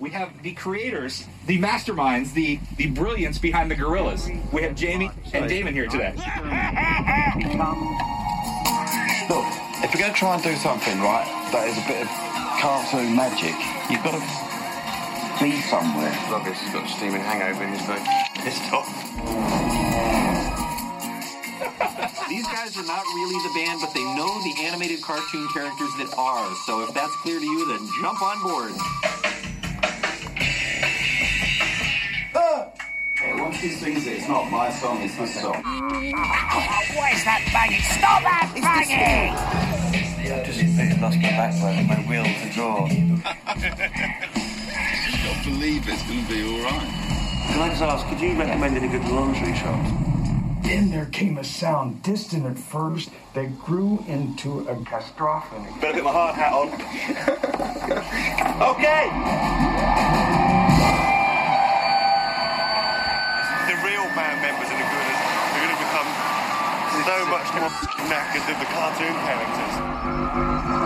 We have the creators, the masterminds, the brilliance behind the gorillas. We have Jamie and Damon here today. Look, if we're going to try and do something, right, that is a bit of cartoon magic, you've got to be somewhere. Obvious, he's got a steaming hangover and he's very pissed off. These guys are not really the band, but they know the animated cartoon characters that are. So if that's clear to you, then jump on board. Once he sings it, it's not my song, it's his song. What is that banging? Stop that banging! I've just completely lost my backbone, my will to draw. You've got to believe it's going to be all right. Can I just ask, could you recommend any good laundry shop? Then there came a sound, distant at first, that grew into a cacophony. Better get my hard hat on. Okay! The real band members of the Gorillas are going to become so much more knackered than the cartoon characters.